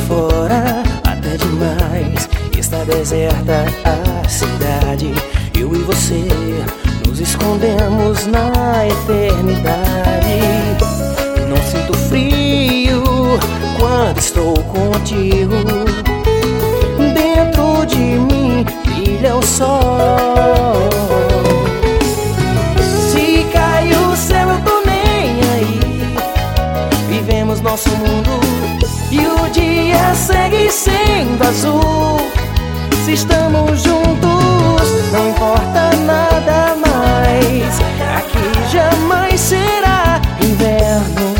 fora, até demais. Está deserta a cidade. Eu e você nos escondemos na eternidade. Não sinto frio quando estou contigo. Dentro de mim brilha o sol. Se cai o céu eu tô nem aí. Vivemos nosso mundo e o dia segue sendo azul. Se estamos juntos, não importa nada mais. Aqui jamais será inverno.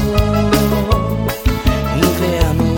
Inverno.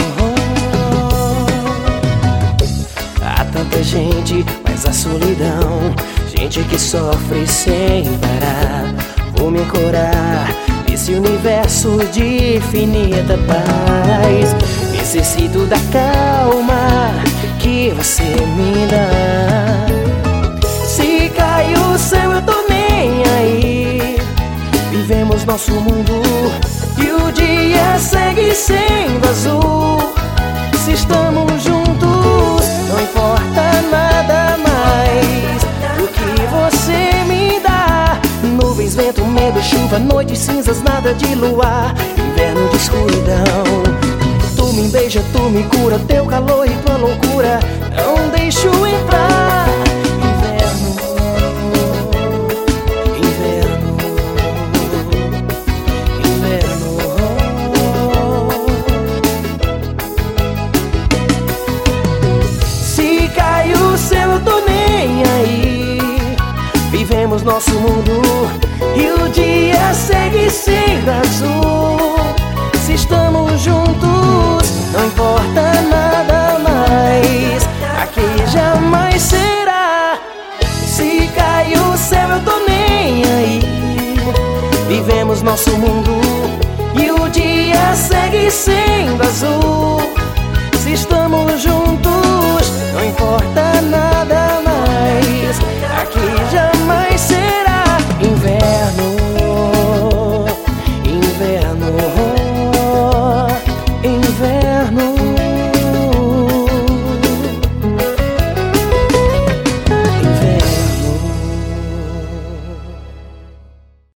Há tanta gente, mas a solidão. Gente que sofre sem parar. Vou me ancorar nesse universo de infinita paz. Necessito da calma que você me dá. Se cai o céu eu tô nem aí. Vivemos nosso mundo e o dia segue sendo azul. Se estamos juntos, não importa nada mais. O que você me dá? Nuvens, vento, medo, chuva, noites cinzas, nada de luar. Inverno de escuridão. Tu me beija, tu me cura, teu calor e tua loucura não deixo entrar. Inverno, inverno, inverno. Se cai o céu eu tô nem aí. Vivemos nosso mundo e o dia segue sendo azul. Se estamos juntos, não importa nada mais. Aqui jamais será. Se cai o céu eu tô nem aí. Vivemos nosso mundo e o dia segue sendo azul.